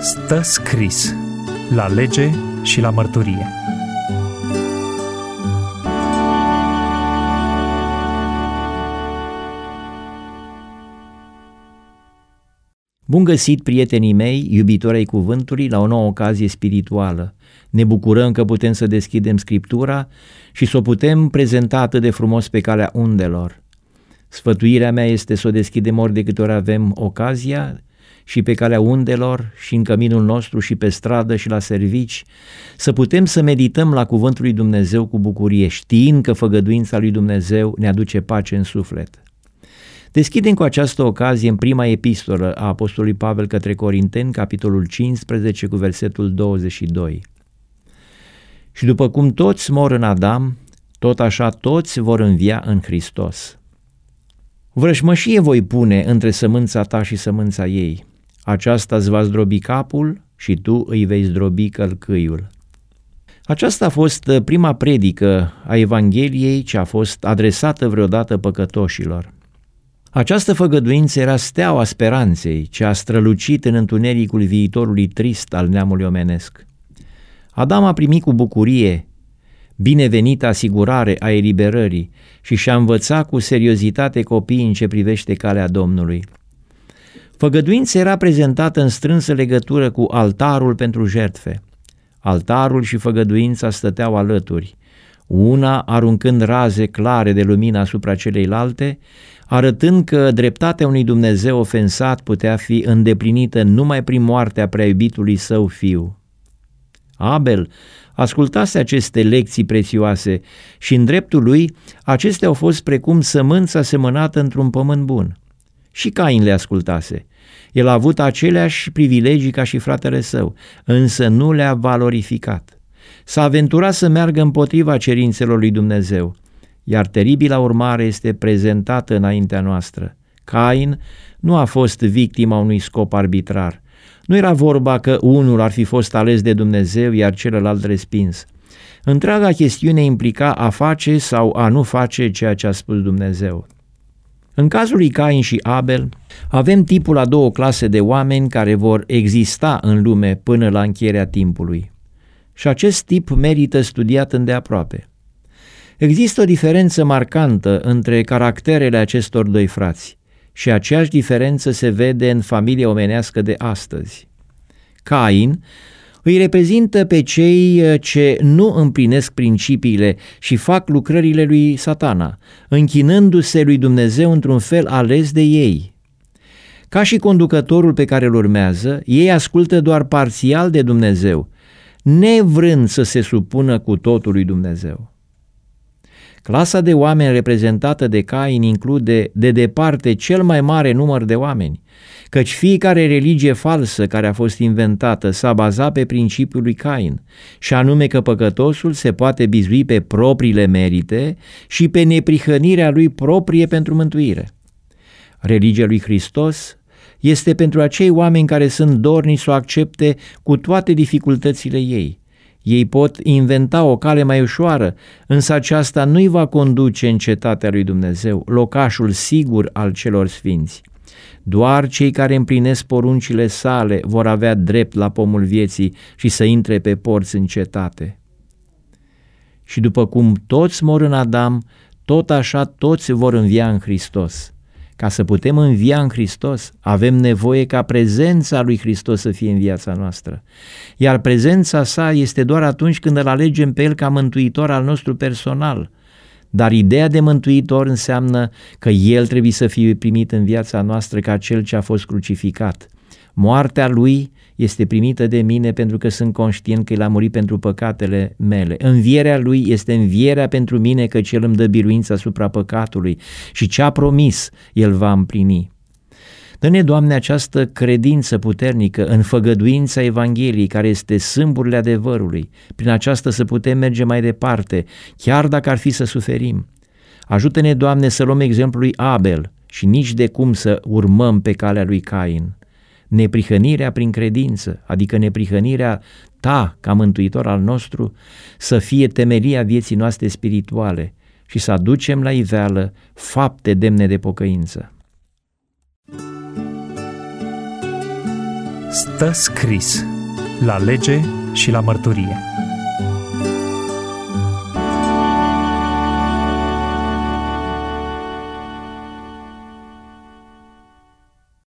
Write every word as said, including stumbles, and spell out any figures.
Stă scris la lege și la mărturie. Bun găsit, prietenii mei, iubitori ai cuvântului, la o nouă ocazie spirituală. Ne bucurăm că putem să deschidem Scriptura și să o putem prezenta atât de frumos pe calea undelor. Sfătuirea mea este să o deschidem ori de câte ori avem ocazia, și pe calea undelor, și în căminul nostru, și pe stradă, și la servici, să putem să medităm la cuvântul lui Dumnezeu cu bucurie, știind că făgăduința lui Dumnezeu ne aduce pace în suflet. Deschidem cu această ocazie în prima epistolă a Apostolului Pavel către Corinteni, capitolul cincisprezece, cu versetul douăzeci și doi. Și după cum toți mor în Adam, tot așa toți vor învia în Hristos. Vrăjmășie voi pune între sămânța ta și sămânța ei. Aceasta îți va zdrobi capul și tu îi vei zdrobi călcâiul. Aceasta a fost prima predică a Evangheliei ce a fost adresată vreodată păcătoșilor. Această făgăduință era steaua speranței ce a strălucit în întunericul viitorului trist al neamului omenesc. Adam a primit cu bucurie binevenită asigurare a eliberării și și-a învățat cu seriozitate copiii în ce privește calea Domnului. Făgăduința era prezentată în strânsă legătură cu altarul pentru jertfe. Altarul și făgăduința stăteau alături, una aruncând raze clare de lumină asupra celeilalte, arătând că dreptatea unui Dumnezeu ofensat putea fi îndeplinită numai prin moartea preiubitului său fiu. Abel ascultase aceste lecții prețioase și în dreptul lui acestea au fost precum sămânța semănată într-un pământ bun. Și Cain le ascultase. El a avut aceleași privilegii ca și fratele său, însă nu le-a valorificat. S-a aventurat să meargă împotriva cerințelor lui Dumnezeu, iar teribila urmare este prezentată înaintea noastră. Cain nu a fost victima unui scop arbitrar. Nu era vorba că unul ar fi fost ales de Dumnezeu, iar celălalt respins. Întreaga chestiune implica a face sau a nu face ceea ce a spus Dumnezeu. În cazul lui Cain și Abel, avem tipul a două clase de oameni care vor exista în lume până la încheierea timpului. Și acest tip merită studiat îndeaproape. Există o diferență marcantă între caracterele acestor doi frați. Și aceeași diferență se vede în familia omenească de astăzi. Cain îi reprezintă pe cei ce nu împlinesc principiile și fac lucrările lui Satana, închinându-se lui Dumnezeu într-un fel ales de ei. Ca și conducătorul pe care îl urmează, ei ascultă doar parțial de Dumnezeu, nevrând să se supună cu totul lui Dumnezeu. Clasa de oameni reprezentată de Cain include de departe cel mai mare număr de oameni, căci fiecare religie falsă care a fost inventată s-a bazat pe principiul lui Cain, și anume că păcătosul se poate bizui pe propriile merite și pe neprihănirea lui proprie pentru mântuire. Religia lui Hristos este pentru acei oameni care sunt dornici să o accepte cu toate dificultățile ei. Ei pot inventa o cale mai ușoară, însă aceasta nu-i va conduce în cetatea lui Dumnezeu, locașul sigur al celor sfinți. Doar cei care împlinesc poruncile sale vor avea drept la pomul vieții și să intre pe porți în cetate. Și după cum toți mor în Adam, tot așa toți vor învia în Hristos. Ca să putem învia în Hristos, avem nevoie ca prezența lui Hristos să fie în viața noastră. Iar prezența sa este doar atunci când îl alegem pe El ca mântuitor al nostru personal. Dar ideea de mântuitor înseamnă că El trebuie să fie primit în viața noastră ca Cel ce a fost crucificat. Moartea Lui este primită de mine pentru că sunt conștient că El a murit pentru păcatele mele. Învierea Lui este învierea pentru mine că El îmi dă biruință asupra păcatului și ce a promis El va împlini. Dă-ne, Doamne, această credință puternică în făgăduința Evangheliei, care este sâmburile adevărului. Prin aceasta să putem merge mai departe, chiar dacă ar fi să suferim. Ajută-ne, Doamne, să luăm exemplul lui Abel și nici de cum să urmăm pe calea lui Cain. Neprihănirea prin credință, adică neprihănirea Ta ca mântuitor al nostru, să fie temelia vieții noastre spirituale și să aducem la iveală fapte demne de pocăință. Stă scris la lege și la mărturie.